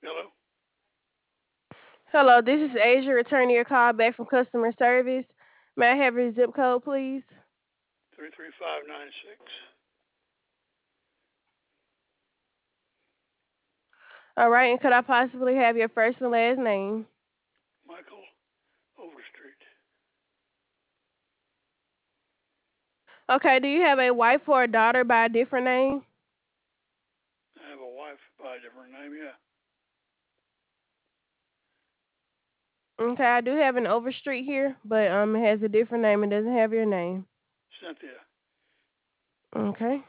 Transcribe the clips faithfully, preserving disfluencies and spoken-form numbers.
Hello? Hello, this is Asia returning your call back from customer service. May I have your zip code, please? three three five nine six. All right, and could I possibly have your first and last name? Michael Overstreet. Okay, do you have a wife or a daughter by a different name? I have a wife by a different name, yeah. Okay, I do have an Overstreet here, but um, it has a different name. It doesn't have your name. Cynthia. Okay.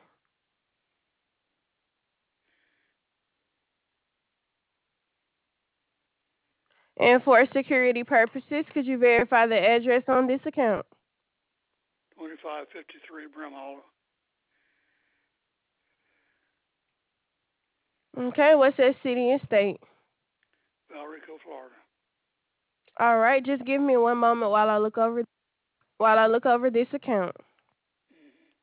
And for security purposes, could you verify the address on this account? twenty-five fifty-three Brim Hollow. Okay, what's that city and state? Valrico, Florida. All right, just give me one moment while I look over while I look over this account. Mm-hmm.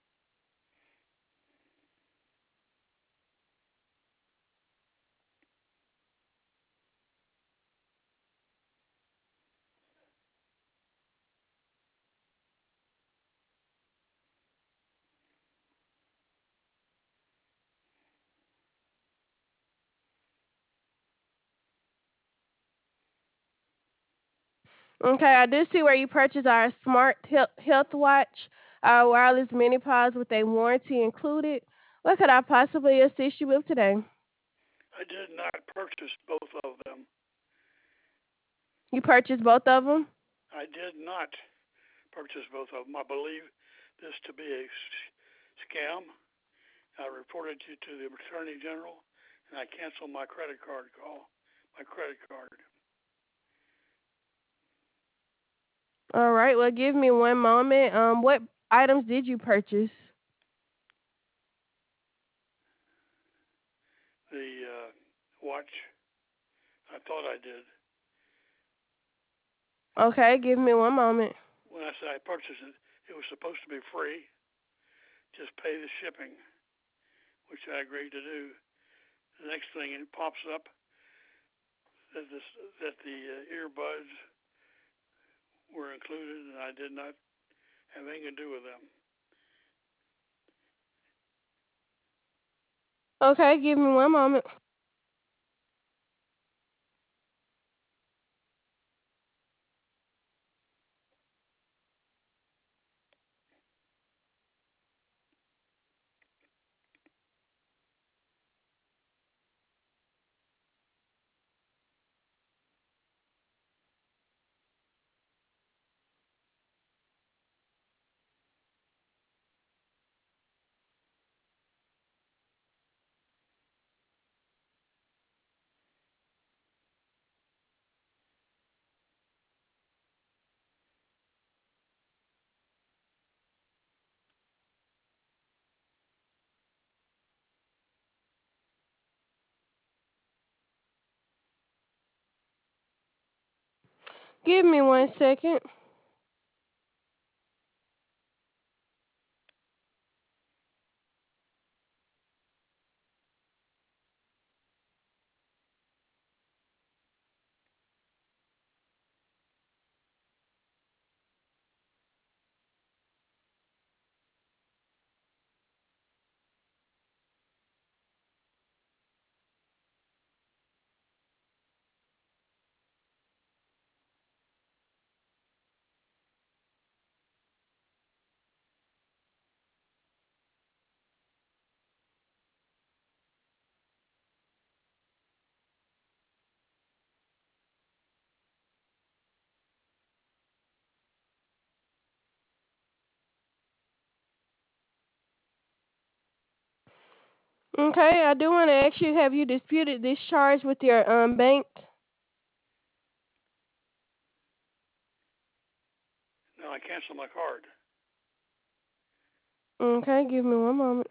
Okay, I do see where you purchased our smart health, health watch, our wireless mini pods with a warranty included. What could I possibly assist you with today? I did not purchase both of them. You purchased both of them? I did not purchase both of them. I believe this to be a scam. I reported you to the Attorney General, and I canceled my credit card call, my credit card. All right, well, give me one moment. Um, what items did you purchase? The uh, watch, I thought I did. Okay, give me one moment. When I said I purchased it, it was supposed to be free. Just pay the shipping, which I agreed to do. The next thing it pops up that this that the uh, earbuds were included, and I did not have anything to do with them. Okay, give me one moment. Give me one second. Okay, I do want to ask you, have you disputed this charge with your um bank? No, I canceled my card. Okay, give me one moment.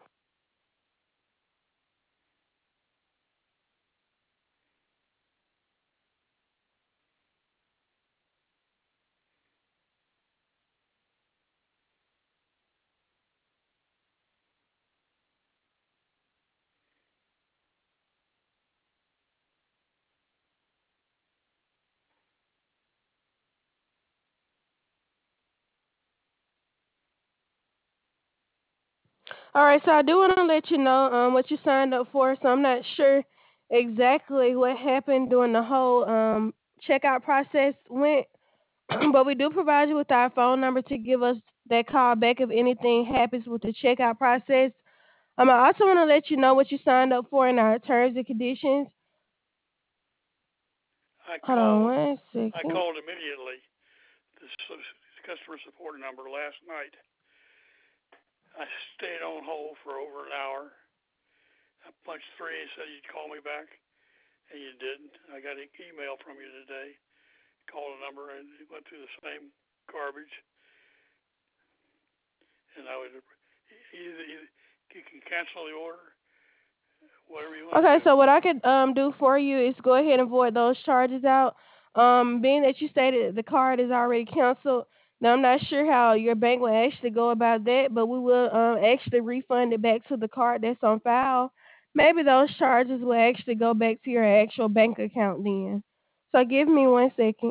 All right, so I do want to let you know um, what you signed up for. So I'm not sure exactly what happened during the whole um, checkout process went, but we do provide you with our phone number to give us that call back if anything happens with the checkout process. Um, I also want to let you know what you signed up for in our terms and conditions. I Hold on called. one I second. called immediately the customer support number last night. I stayed on hold for over an hour. I punched three and said you'd call me back, and you didn't. I got an email from you today. Called a number and it went through the same garbage, and I would either, either you can cancel the order, whatever you want to Okay, do. so what I could um do for you is go ahead and void those charges out. Um, being that you stated the card is already canceled, now I'm not sure how your bank will actually go about that, but we will um actually refund it back to the card that's on file. Maybe those charges will actually go back to your actual bank account then. So give me one second.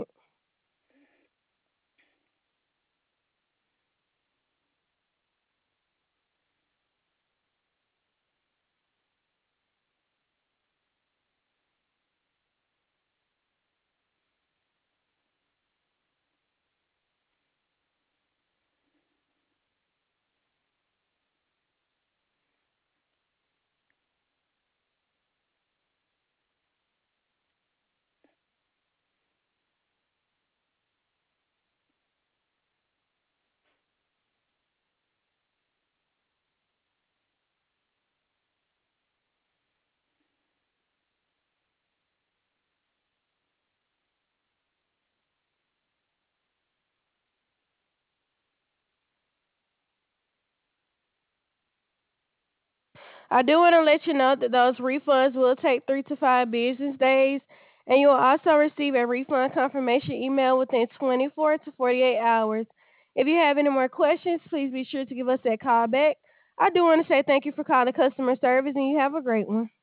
I do want to let you know that those refunds will take three to five business days, and you will also receive a refund confirmation email within twenty-four to forty-eight hours. If you have any more questions, please be sure to give us that call back. I do want to say thank you for calling customer service, and you have a great one.